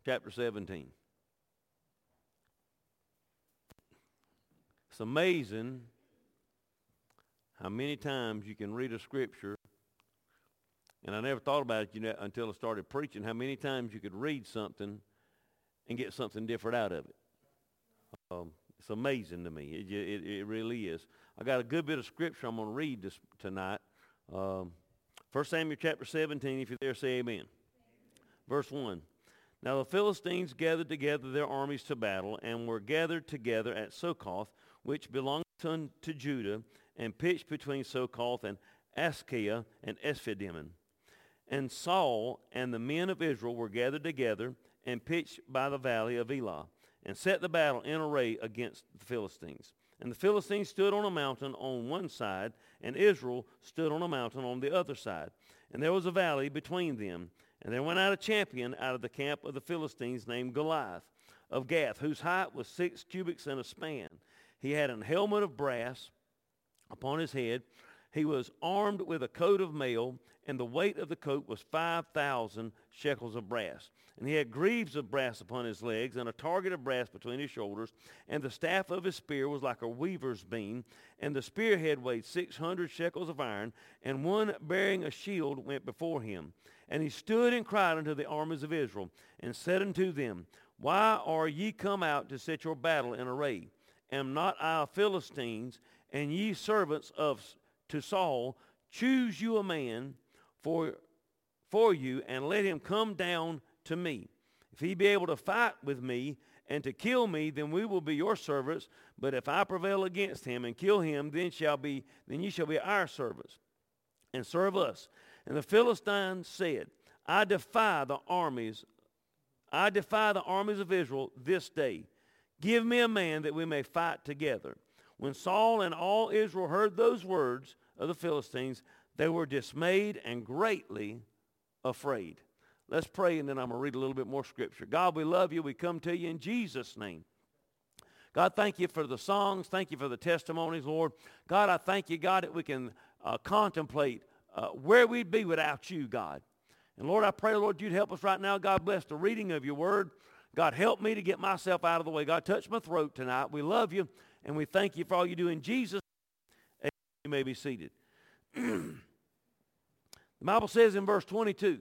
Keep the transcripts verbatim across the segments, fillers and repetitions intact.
chapter seventeen. It's amazing how many times you can read a scripture, and I never thought about it you know, until I started preaching, how many times you could read something and get something different out of it. Um, it's amazing to me. It, it, it really is. I got a good bit of scripture I'm going to read this tonight. Um, First Samuel chapter seventeen, if you're there, say amen. Amen. Verse one. Now the Philistines gathered together their armies to battle, and were gathered together at Succoth, which belonged to, to Judah, and pitched between Succoth and Askea and Ephraim. And Saul and the men of Israel were gathered together, and pitched by the valley of Elah, and set the battle in array against the Philistines. And the Philistines stood on a mountain on one side, and Israel stood on a mountain on the other side. And there was a valley between them. And there went out a champion out of the camp of the Philistines named Goliath of Gath, whose height was six cubits and a span. He had an helmet of brass upon his head. He was armed with a coat of mail, and the weight of the coat was five thousand shekels of brass. And he had greaves of brass upon his legs, and a target of brass between his shoulders. And the staff of his spear was like a weaver's beam, and the spearhead weighed six hundred shekels of iron, and one bearing a shield went before him. And he stood and cried unto the armies of Israel, and said unto them, Why are ye come out to set your battle in array? Am not I Philistines, and ye servants of to Saul? Choose you a man for for you, and let him come down to me. If he be able to fight with me and to kill me, then we will be your servants. But if I prevail against him and kill him, then shall be then ye shall be our servants, and serve us. And the Philistines said, I defy the armies, I defy the armies of Israel this day. Give me a man that we may fight together. When Saul and all Israel heard those words of the Philistines, they were dismayed and greatly afraid. Let's pray, and then I'm going to read a little bit more scripture. God, we love you. We come to you in Jesus' name. God, thank you for the songs. Thank you for the testimonies, Lord. God, I thank you, God, that we can uh, contemplate uh, where we'd be without you, God. And, Lord, I pray, Lord, you'd help us right now. God, bless the reading of your word. God, help me to get myself out of the way. God, touch my throat tonight. We love you, and we thank you for all you do in Jesus' name. You may be seated. The Bible says in verse twenty-two,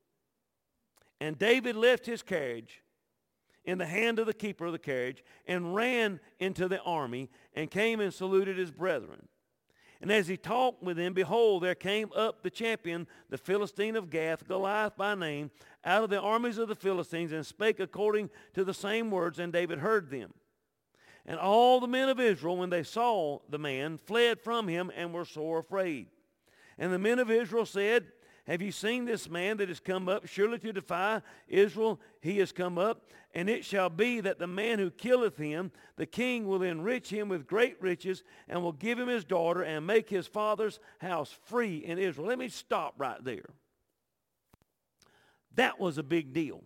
And David left his carriage in the hand of the keeper of the carriage, and ran into the army, and came and saluted his brethren. And as he talked with them, behold, there came up the champion, the Philistine of Gath, Goliath by name, out of the armies of the Philistines, and spake according to the same words, and David heard them. And all the men of Israel, when they saw the man, fled from him, and were sore afraid. And the men of Israel said, Have you seen this man that is come up? Surely to defy Israel he is come up. And it shall be that the man who killeth him, the king will enrich him with great riches, and will give him his daughter, and make his father's house free in Israel. Let me stop right there. That was a big deal.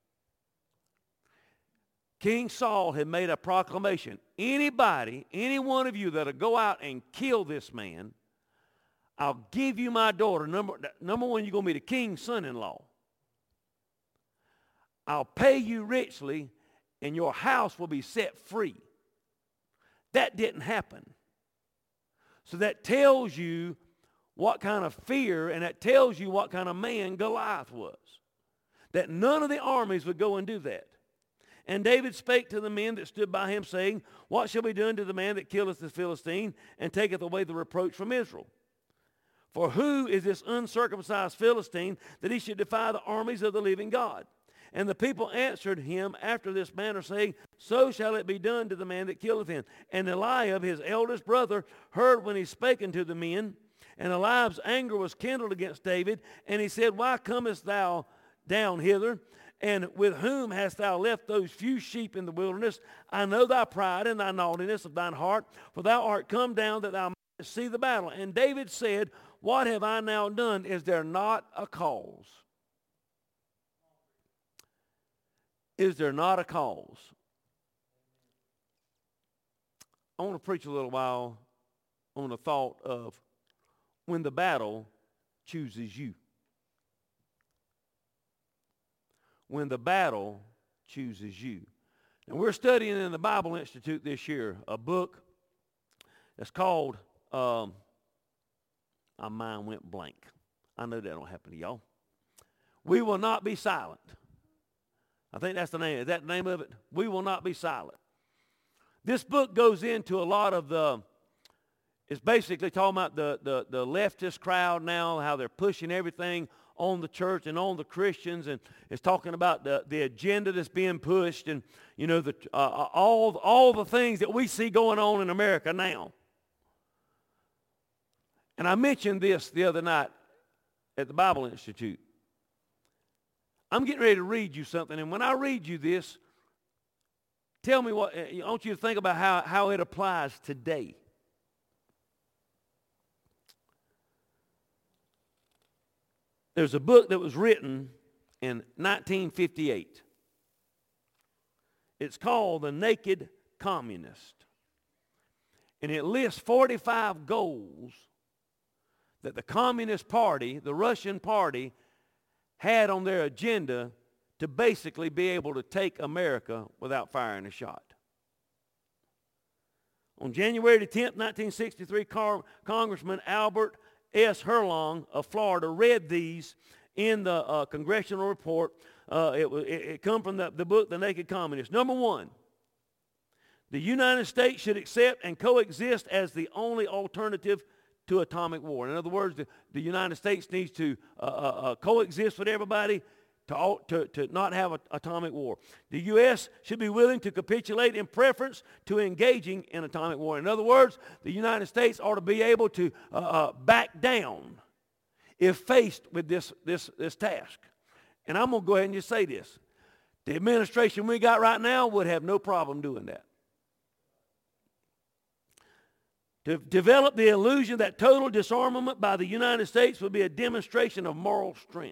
King Saul had made a proclamation. Anybody, any one of you that'll go out and kill this man, I'll give you my daughter. Number, number one, you're going to be the king's son-in-law. I'll pay you richly, and your house will be set free. That didn't happen. So that tells you what kind of fear, and that tells you what kind of man Goliath was. That none of the armies would go and do that. And David spake to the men that stood by him, saying, What shall be done to the man that killeth the Philistine, and taketh away the reproach from Israel? For who is this uncircumcised Philistine, that he should defy the armies of the living God? And the people answered him after this manner, saying, So shall it be done to the man that killeth him. And Eliab, his eldest brother, heard when he spake unto the men. And Eliab's anger was kindled against David. And he said, Why comest thou down hither? And with whom hast thou left those few sheep in the wilderness? I know thy pride and thy naughtiness of thine heart, for thou art come down that thou mightest see the battle. And David said, What have I now done? Is there not a cause? Is there not a cause? I want to preach a little while on the thought of when the battle chooses you. When the battle chooses you. And we're studying in the Bible Institute this year a book that's called, um, my mind went blank. I know that don't happen to y'all. We Will Not Be Silent. I think that's the name. Is that the name of it? We Will Not Be Silent. This book goes into a lot of the, it's basically talking about the, the, the leftist crowd now, how they're pushing everything on the church and on the Christians, and it's talking about the, the agenda that's being pushed, and, you know, the, uh, all, all the things that we see going on in America now. And I mentioned this the other night at the Bible Institute. I'm getting ready to read you something, and when I read you this, tell me what, I want you to think about how, how it applies today. There's a book that was written in nineteen fifty-eight. It's called The Naked Communist. And it lists forty-five goals that the Communist Party, the Russian Party, had on their agenda to basically be able to take America without firing a shot. On January the tenth, nineteen sixty-three, Car- Congressman Albert S. Herlong of Florida read these in the uh, congressional report. Uh, it, it, it come from the, the book, The Naked Communist. Number one, the United States should accept and coexist as the only alternative to atomic war. In other words, the, the United States needs to uh, uh, uh, coexist with everybody to, to, to not have an atomic war. The U S should be willing to capitulate in preference to engaging in atomic war. In other words, the United States ought to be able to uh, uh, back down if faced with this, this, this task. And I'm going to go ahead and just say this. The administration we got right now would have no problem doing that. To develop the illusion that total disarmament by the United States would be a demonstration of moral strength.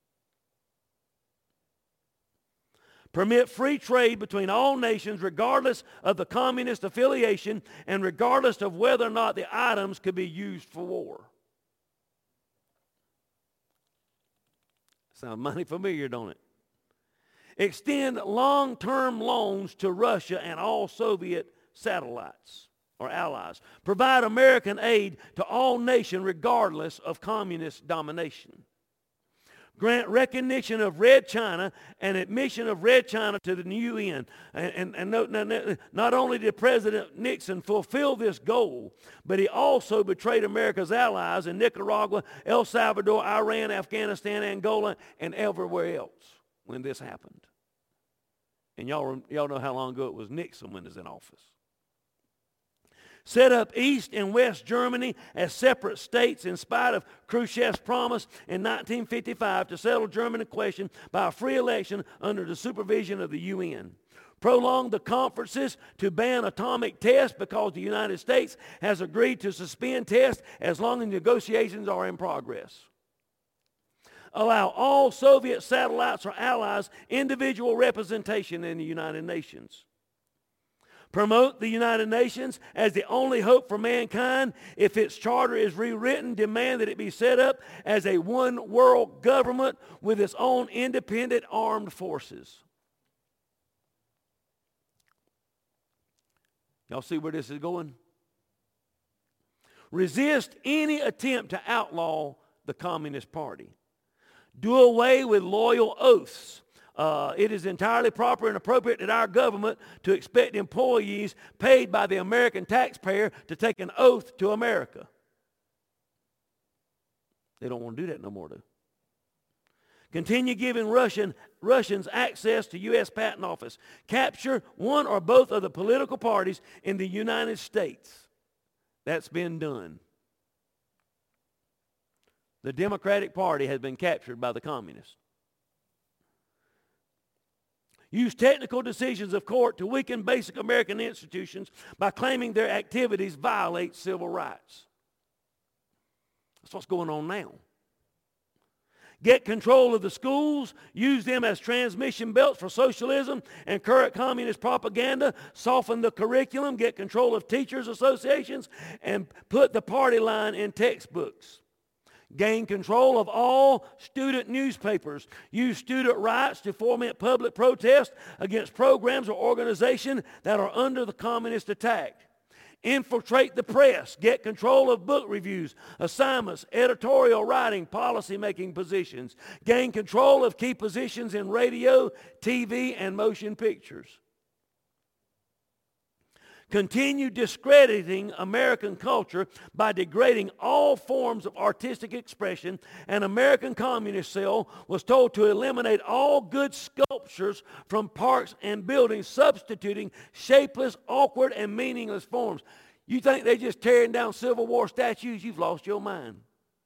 Permit free trade between all nations regardless of the communist affiliation and regardless of whether or not the items could be used for war. Sounds mighty familiar, don't it? Extend long-term loans to Russia and all Soviet satellites or allies. Provide American aid to all nations regardless of communist domination. Grant recognition of Red China and admission of Red China to the U N. And, and, and note, not, not only did President Nixon fulfill this goal, but he also betrayed America's allies in Nicaragua, El Salvador, Iran, Afghanistan, Angola, and everywhere else when this happened. And y'all, y'all know how long ago it was Nixon when he was in office. Set up East and West Germany as separate states in spite of Khrushchev's promise in nineteen fifty-five to settle German question by a free election under the supervision of the U N. Prolong the conferences to ban atomic tests because the United States has agreed to suspend tests as long as negotiations are in progress. Allow all Soviet satellites or allies individual representation in the United Nations. Promote the United Nations as the only hope for mankind. If its charter is rewritten, demand that it be set up as a one world government with its own independent armed forces. Y'all see where this is going? Resist any attempt to outlaw the Communist Party. Do away with loyal oaths. Uh, it is entirely proper and appropriate that our government to expect employees paid by the American taxpayer to take an oath to America. They don't want to do that no more, though. Continue giving Russian, Russians access to U S Patent Office. Capture one or both of the political parties in the United States. That's been done. The Democratic Party has been captured by the communists. Use technical decisions of court to weaken basic American institutions by claiming their activities violate civil rights. That's what's going on now. Get control of the schools, use them as transmission belts for socialism and current communist propaganda, soften the curriculum, get control of teachers' associations, and put the party line in textbooks. Gain control of all student newspapers. Use student rights to foment public protest against programs or organizations that are under the communist attack. Infiltrate the press. Get control of book reviews, assignments, editorial writing, policy-making positions. Gain control of key positions in radio, T V, and motion pictures. Continue discrediting American culture by degrading all forms of artistic expression. An American communist cell was told to eliminate all good sculptures from parks and buildings, substituting shapeless, awkward, and meaningless forms. You think they're just tearing down Civil War statues? You've lost your mind.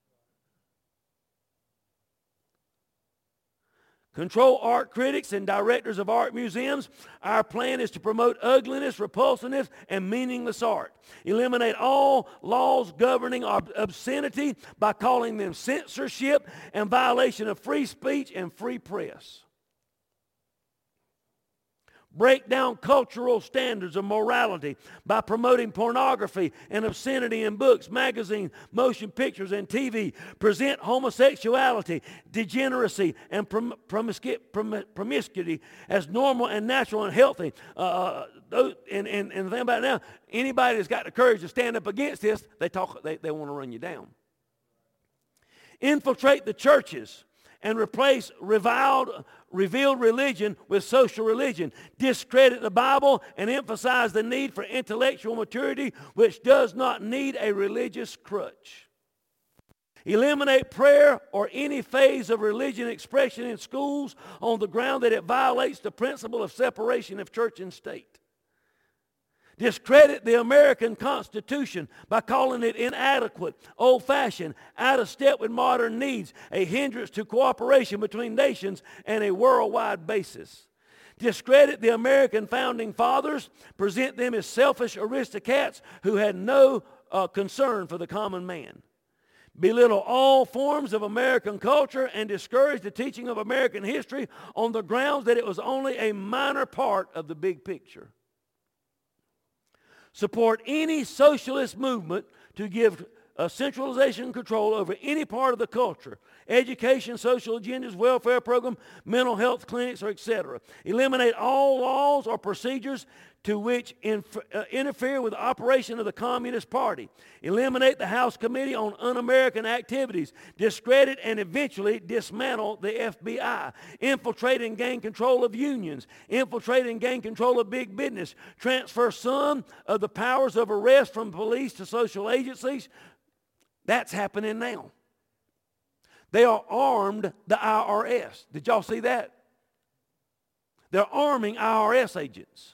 Control art critics and directors of art museums. Our plan is to promote ugliness, repulsiveness, and meaningless art. Eliminate all laws governing obscenity by calling them censorship and violation of free speech and free press. Break down cultural standards of morality by promoting pornography and obscenity in books, magazines, motion pictures, and T V. Present homosexuality, degeneracy, and prom- promiscu- prom- promiscuity as normal and natural and healthy. Uh, those, and, and, and the thing about it now, anybody that's got the courage to stand up against this, they talk. They, they want to run you down. Infiltrate the churches and replace reviled, revealed religion with social religion. Discredit the Bible and emphasize the need for intellectual maturity, which does not need a religious crutch. Eliminate prayer or any phase of religion expression in schools on the ground that it violates the principle of separation of church and state. Discredit the American Constitution by calling it inadequate, old-fashioned, out of step with modern needs, a hindrance to cooperation between nations and a worldwide basis. Discredit the American founding fathers, present them as selfish aristocrats who had no uh, concern for the common man. Belittle all forms of American culture and discourage the teaching of American history on the grounds that it was only a minor part of the big picture. Support any socialist movement to give uh, centralization control over any part of the culture, education, social agendas, welfare program, mental health clinics, or et cetera. Eliminate all laws or procedures to which inf- uh, interfere with the operation of the Communist Party. Eliminate the House Committee on Un-American Activities. Discredit and eventually dismantle the F B I. Infiltrate and gain control of unions. Infiltrate and gain control of big business. Transfer some of the powers of arrest from police to social agencies. That's happening now. They are armed the I R S. Did y'all see that? They're arming I R S agents.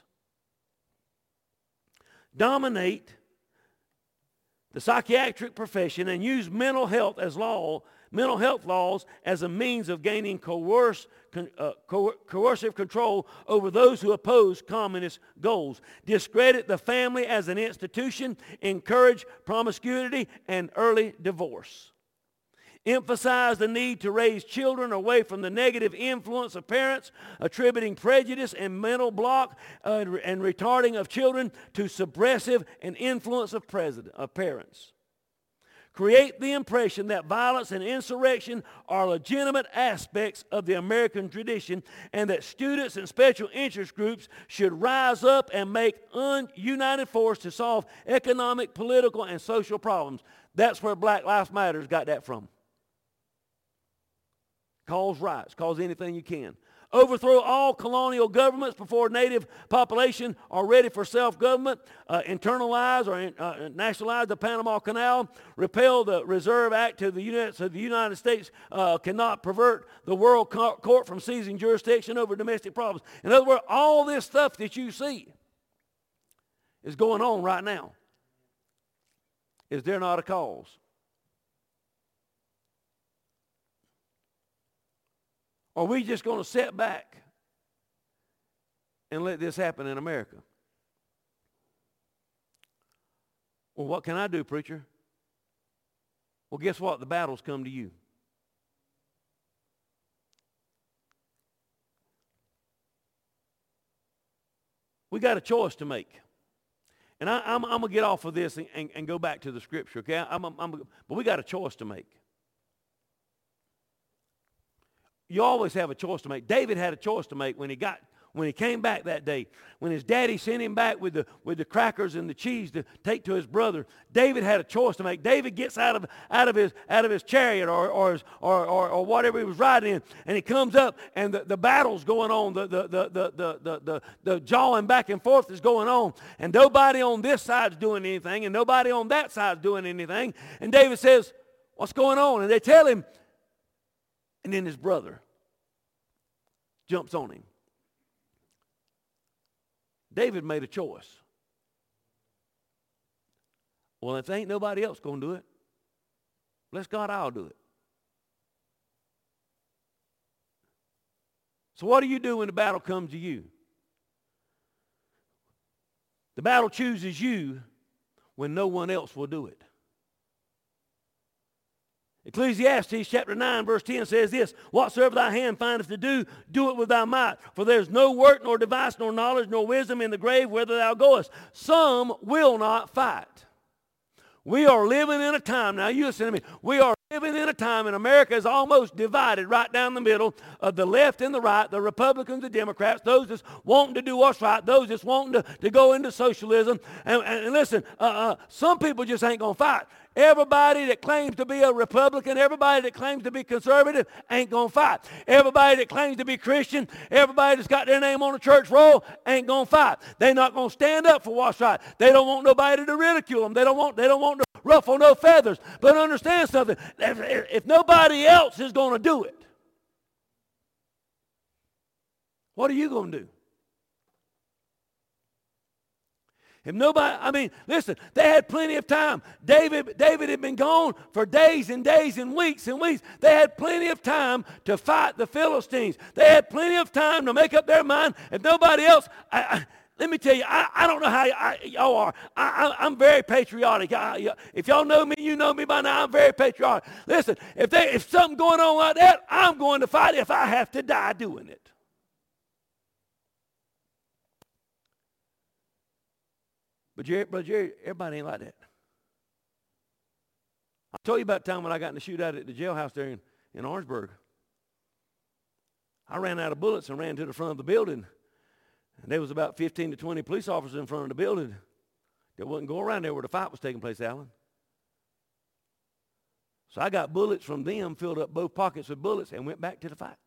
Dominate the psychiatric profession and use mental health as law, mental health laws as a means of gaining coerce, uh, co- coercive control over those who oppose communist goals. Discredit the family as an institution. Encourage promiscuity and early divorce. Emphasize the need to raise children away from the negative influence of parents, attributing prejudice and mental block uh, and retarding of children to suppressive and influence of, president, of parents. Create the impression that violence and insurrection are legitimate aspects of the American tradition and that students and special interest groups should rise up and make un- united force to solve economic, political, and social problems. That's where Black Lives Matter got that from. Cause riots, cause anything you can. Overthrow all colonial governments before native population are ready for self-government. Uh, internalize or uh, nationalize the Panama Canal. Repeal the Reserve Act to the United, so the United States uh, cannot pervert the World Court from seizing jurisdiction over domestic problems. In other words, all this stuff that you see is going on right now. Is there not a cause? Are we just going to sit back and let this happen in America? Well, what can I do, preacher? Well, guess what? The battle's come to you. We got a choice to make. And I, I'm, I'm going to get off of this and, and, and go back to the scripture, okay? I'm, I'm, I'm, but we got a choice to make. You always have a choice to make. David had a choice to make when he got when he came back that day. When his daddy sent him back with the with the crackers and the cheese to take to his brother, David had a choice to make. David gets out of out of his out of his chariot or or his, or, or, or whatever he was riding in, and he comes up and the, the battle's going on. The the, the the the the the the jawing back and forth is going on, and nobody on this side's doing anything, and nobody on that side's doing anything. And David says, "What's going on?" And they tell him. And then his brother jumps on him. David made a choice. Well, if there ain't nobody else going to do it, bless God, I'll do it. So what do you do when the battle comes to you? The battle chooses you when no one else will do it. Ecclesiastes chapter nine verse ten says this, whatsoever thy hand findeth to do, do it with thy might. For there is no work, nor device, nor knowledge, nor wisdom in the grave whither thou goest. Some will not fight. We are living in a time, now you listen to me, we are living in a time, and America is almost divided right down the middle of the left and the right, the Republicans, the Democrats, those that's wanting to do what's right, those that's wanting to, to go into socialism. And, and listen, uh, uh, some people just ain't going to fight. Everybody that claims to be a Republican, everybody that claims to be conservative ain't going to fight. Everybody that claims to be Christian, everybody that's got their name on the church roll ain't going to fight. They're not going to stand up for what's right. They don't want nobody to ridicule them. They don't want, they don't want to ruffle no feathers. But understand something. If, if nobody else is going to do it, what are you going to do? If nobody, I mean, listen, they had plenty of time. David, David had been gone for days and days and weeks and weeks. They had plenty of time to fight the Philistines. They had plenty of time to make up their mind. If nobody else, I, I, let me tell you, I, I don't know how I, y'all are. I, I, I'm very patriotic. I, if y'all know me, you know me by now. I'm very patriotic. Listen, if, they, if something going on like that, I'm going to fight if I have to die doing it. But Jerry, Brother Jerry, everybody ain't like that. I'll tell you about the time when I got in the shootout at the jailhouse there in, in Orangeburg. I ran out of bullets and ran to the front of the building. And there was about fifteen to twenty police officers in front of the building that wouldn't go around there where the fight was taking place, Alan. So I got bullets from them, filled up both pockets with bullets, and went back to the fight.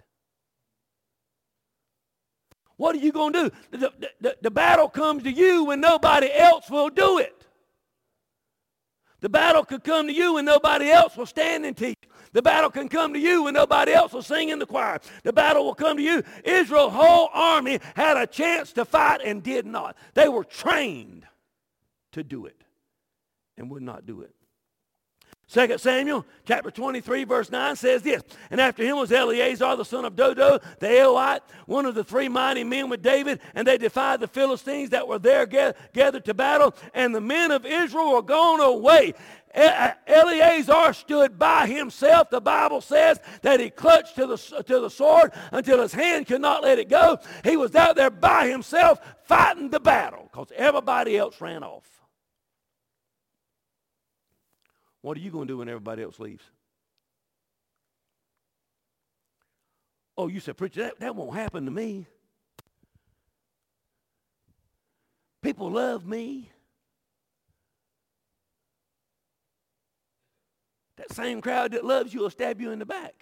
What are you going to do? The, the, the, the battle comes to you when nobody else will do it. The battle could come to you when nobody else will stand and teach. The battle can come to you when nobody else will sing in the choir. The battle will come to you. Israel's whole army had a chance to fight and did not. They were trained to do it and would not do it. Second Samuel chapter twenty-three verse nine says this, and after him was Eleazar the son of Dodo the Elite, one of the three mighty men with David, and they defied the Philistines that were there gathered to battle, and the men of Israel were gone away. Eleazar stood by himself. The Bible says that he clutched to the, to the sword until his hand could not let it go. He was out there by himself fighting the battle because everybody else ran off. What are you going to do when everybody else leaves? Oh, you said, preacher, that, that won't happen to me. People love me. That same crowd that loves you will stab you in the back.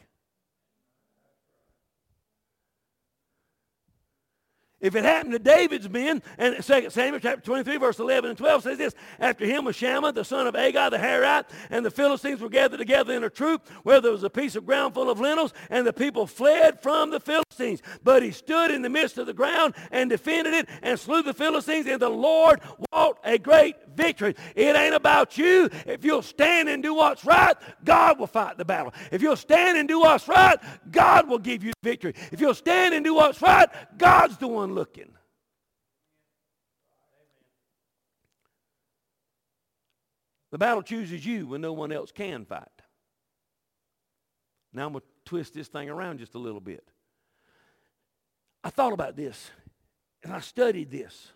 If it happened to David's men, and Second Samuel chapter twenty-three, verse eleven and twelve says this, after him was Shammah, the son of Agag, the Harite, and the Philistines were gathered together in a troop where there was a piece of ground full of lentils, and the people fled from the Philistines. But he stood in the midst of the ground and defended it and slew the Philistines, and the Lord wrought a great victory. It ain't about you. If you'll stand and do what's right, God will fight the battle. If you'll stand and do what's right, God will give you the victory. If you'll stand and do what's right, God's the one looking. The battle chooses you when no one else can fight. Now I'm going to twist this thing around just a little bit. I thought about this, and I studied this.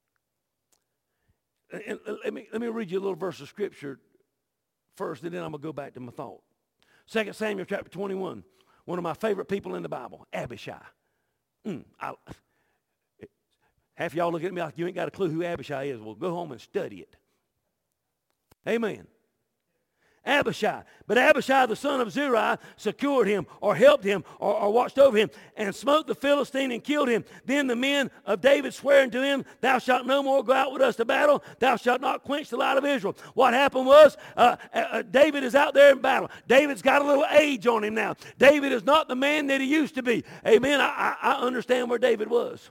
And let me, let me read you a little verse of Scripture first, and then I'm going to go back to my thought. Second Samuel chapter twenty-one. one of my favorite people in the Bible, Abishai. Mm, I, half of y'all look at me like you ain't got a clue who Abishai is. Well, go home and study it. Amen. Abishai. But Abishai, the son of Zeruiah, secured him or helped him or, or watched over him and smote the Philistine and killed him. Then the men of David sware unto him, thou shalt no more go out with us to battle. Thou shalt not quench the light of Israel. What happened was uh, uh, David is out there in battle. David's got a little age on him now. David is not the man that he used to be. Amen. I, I, I understand where David was.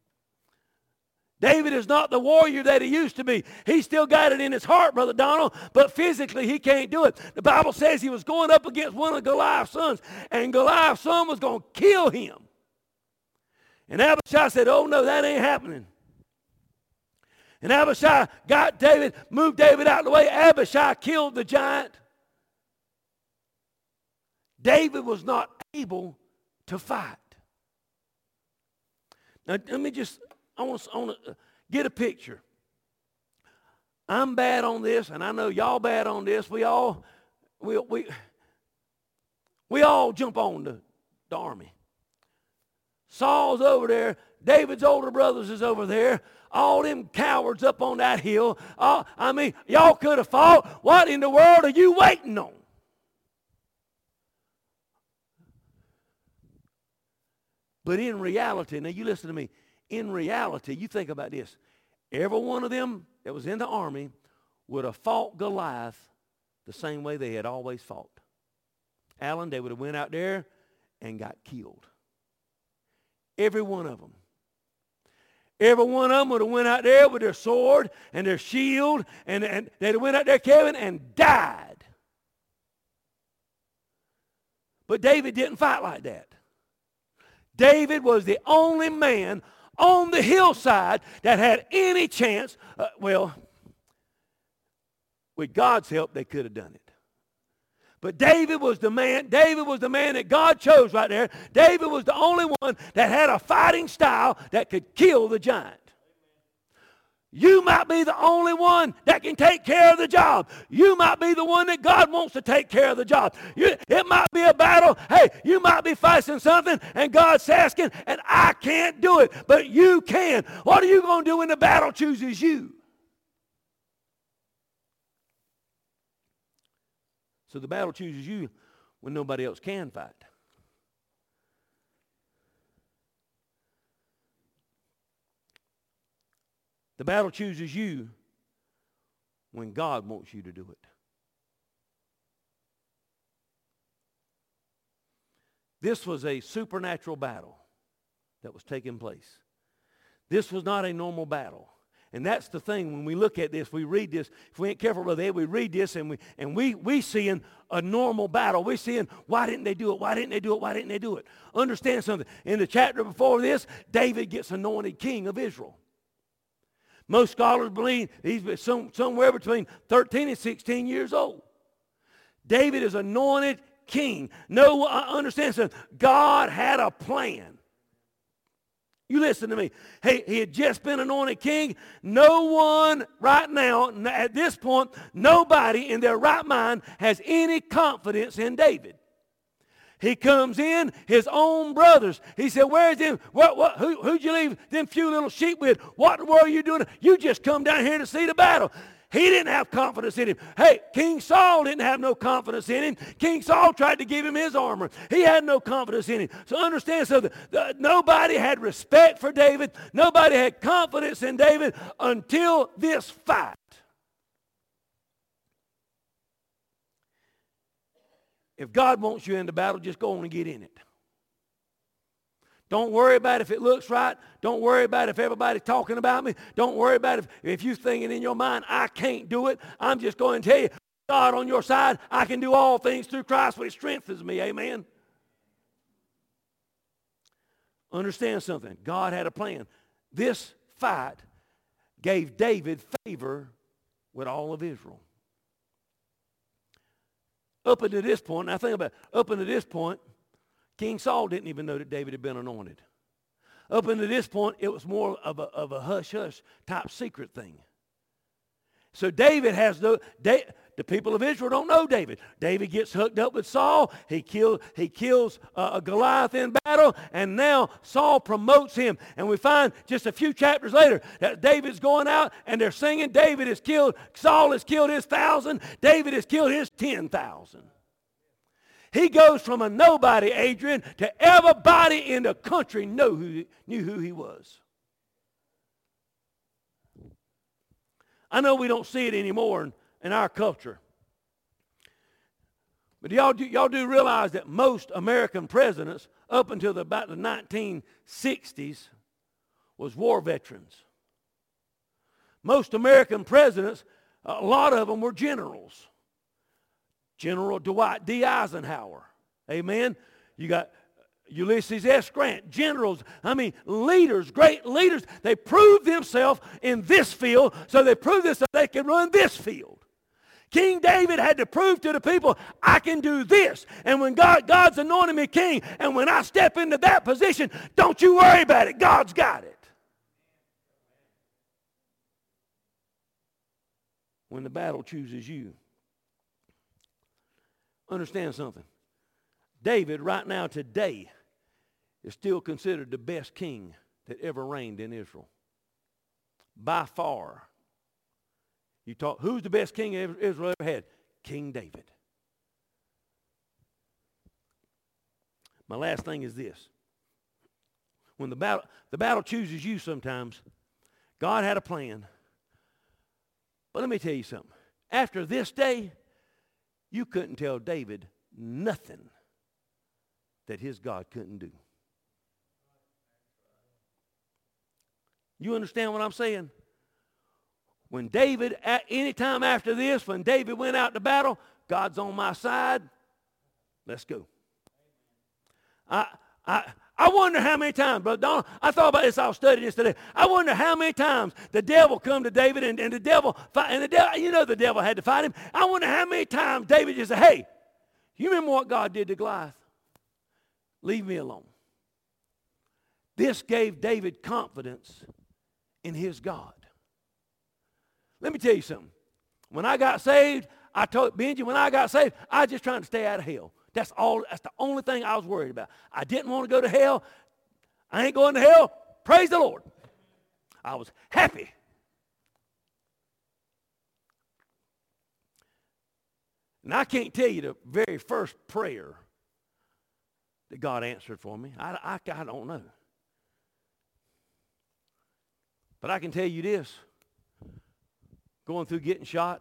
David is not the warrior that he used to be. He still got it in his heart, Brother Donald, but physically he can't do it. The Bible says he was going up against one of Goliath's sons, and Goliath's son was going to kill him. And Abishai said, oh, no, that ain't happening. And Abishai got David, moved David out of the way. Abishai killed the giant. David was not able to fight. Now, let me just... I want, to, I want to get a picture. I'm bad on this, and I know y'all bad on this. We all, we, we, we all jump on the, the army. Saul's over there. David's older brothers is over there. All them cowards up on that hill. All, I mean, y'all could have fought. What in the world are you waiting on? But in reality, now you listen to me. In reality, you think about this. Every one of them that was in the army would have fought Goliath the same way they had always fought. Alan, they would have went out there and got killed. Every one of them. Every one of them would have went out there with their sword and their shield, and, and they'd have went out there, Kevin, and died. But David didn't fight like that. David was the only man on the hillside that had any chance. Uh, well, with God's help, they could have done it. But David was the man, David was the man that God chose right there. David was the only one that had a fighting style that could kill the giant. You might be the only one that can take care of the job. You might be the one that God wants to take care of the job. You, it might be a battle. Hey, you might be facing something and God's asking, and I can't do it, but you can. What are you going to do when the battle chooses you? So the battle chooses you when nobody else can fight. The battle chooses you when God wants you to do it. This was a supernatural battle that was taking place. This was not a normal battle. And that's the thing, when we look at this, we read this, if we ain't careful with it, we read this and we and we we seeing a normal battle. We're seeing, why didn't they do it? Why didn't they do it? Why didn't they do it? Understand something. In the chapter before this, David gets anointed king of Israel. Most scholars believe he's some, somewhere between thirteen and sixteen years old. David is anointed king. No, I understand something. God had a plan. You listen to me. He, he had just been anointed king. No one right now, at this point, nobody in their right mind has any confidence in David. He comes in, his own brothers. He said, where's them? What, what, who, who'd you leave them few little sheep with? What in the world are you doing? You just come down here to see the battle. He didn't have confidence in him. Hey, King Saul didn't have no confidence in him. King Saul tried to give him his armor. He had no confidence in him. So understand something. The, nobody had respect for David. Nobody had confidence in David until this fight. If God wants you in the battle, just go on and get in it. Don't worry about if it looks right. Don't worry about if everybody's talking about me. Don't worry about if, if you're thinking in your mind, I can't do it. I'm just going to tell you, God on your side, I can do all things through Christ which strengthens me. Amen. Understand something. God had a plan. This fight gave David favor with all of Israel. Up until this point, now think about it, up until this point, King Saul didn't even know that David had been anointed. Up until this point, it was more of a, of a hush-hush type secret thing. So David has no, the people of Israel don't know David. David gets hooked up with Saul. He, kill, he kills uh, Goliath in battle, and now Saul promotes him. And we find just a few chapters later that David's going out, and they're singing, David has killed, Saul has killed his thousand, David has killed his ten thousand. He goes from a nobody, Adrian, to everybody in the country know who, knew who he was. I know we don't see it anymore in, in our culture. But y'all do, y'all do realize that most American presidents up until the, about the nineteen sixties was war veterans. Most American presidents, a lot of them were generals. General Dwight D. Eisenhower. Amen. You got Ulysses S. Grant, generals, I mean leaders, great leaders. They proved themselves in this field, so they proved this so they can run this field. King David had to prove to the people, I can do this. And when God, God's anointed me king, and when I step into that position, don't you worry about it. God's got it. When the battle chooses you. Understand something. David, right now, today, is still considered the best king that ever reigned in Israel. By far. You talk, who's the best king Israel ever had? King David. My last thing is this. When the battle, the battle chooses you sometimes, God had a plan. But let me tell you something. After this day, you couldn't tell David nothing that his God couldn't do. You understand what I'm saying? When David, at any time after this, when David went out to battle, God's on my side, let's go. I, I, I wonder how many times, Brother Donald, I thought about this, I was studying this today. I wonder how many times the devil come to David and, and the devil, fight, and the devil, you know the devil had to fight him. I wonder how many times David just said, hey, you remember what God did to Goliath? Leave me alone. This gave David confidence in his God. Let me tell you something. When I got saved, I told Benji, when I got saved, I was just trying to stay out of hell. That's all. That's the only thing I was worried about. I didn't want to go to hell. I ain't going to hell. Praise the Lord. I was happy. And I can't tell you the very first prayer that God answered for me. I, I, I don't know. But I can tell you this. Going through getting shot,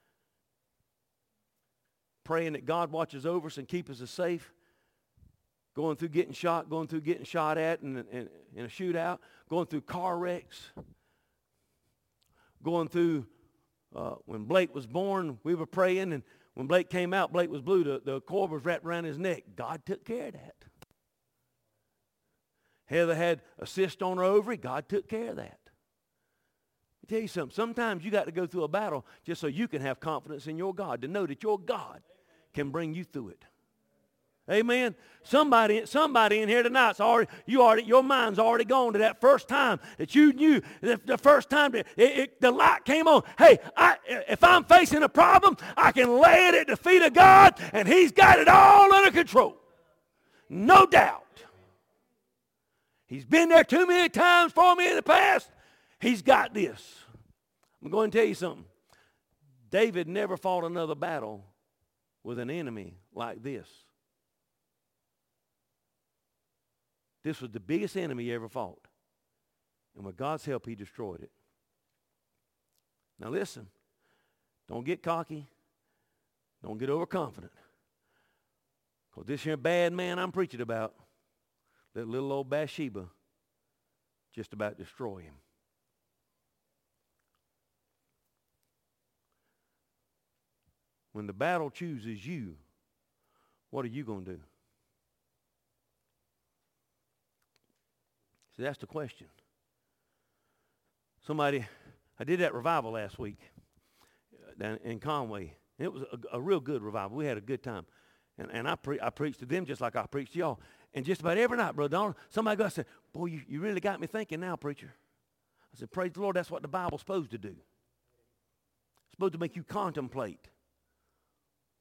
praying that God watches over us and keeps us safe, going through getting shot, going through getting shot at in, in, in a shootout, going through car wrecks, going through, uh, when Blake was born, we were praying, and when Blake came out, Blake was blue, the, the cord was wrapped around his neck. God took care of that. Heather had a cyst on her ovary. God took care of that. Let me tell you something. Sometimes you got to go through a battle just so you can have confidence in your God, to know that your God can bring you through it. Amen. Somebody, somebody in here tonight's already, you already, your mind's already gone to that first time that you knew, the, the first time that it, it, the light came on. Hey, I, if I'm facing a problem, I can lay it at the feet of God, and He's got it all under control. No doubt. He's been there too many times for me in the past. He's got this. I'm going to tell you something. David never fought another battle with an enemy like this. This was the biggest enemy he ever fought. And with God's help, he destroyed it. Now listen, don't get cocky. Don't get overconfident. Because this here bad man I'm preaching about, that little old Bathsheba, just about destroy him. When the battle chooses you, what are you going to do? See, that's the question. Somebody, I did that revival last week down in Conway. It was a, a real good revival. We had a good time. And, and I, pre- I preached to them just like I preached to y'all. And just about every night, Brother Donald, somebody goes and said, boy, you, you really got me thinking now, preacher. I said, praise the Lord, that's what the Bible's supposed to do. It's supposed to make you contemplate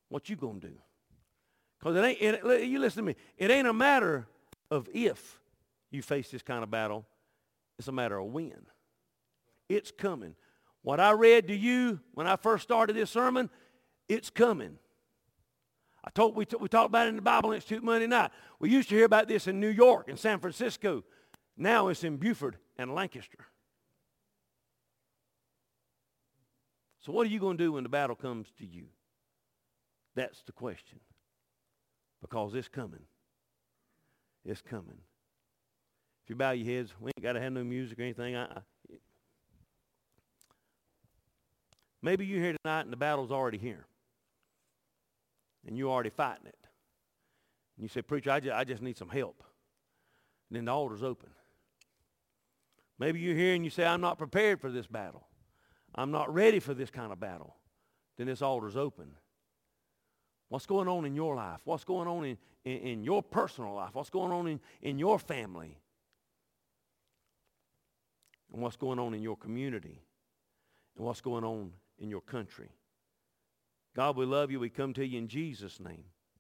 What you going to do? Because it ain't, it, you listen to me, it ain't a matter of if you face this kind of battle. It's a matter of when. It's coming. What I read to you when I first started this sermon, it's coming. I told we, t- we talked about it in the Bible Institute Monday night. We used to hear about this in New York and San Francisco. Now it's in Beaufort and Lancaster. So what are you going to do when the battle comes to you? That's the question. Because it's coming. It's coming. If you bow your heads, we ain't got to have no music or anything. I, I, maybe you're here tonight and the battle's already here. And you're already fighting it. And you say, preacher, I just, I just need some help. And then the altar's open. Maybe you're here and you say, I'm not prepared for this battle. I'm not ready for this kind of battle. Then this altar's open. What's going on in your life? What's going on in, in, in your personal life? What's going on in, in your family? And what's going on in your community? And what's going on in your country? God, we love you. We come to you in Jesus' name.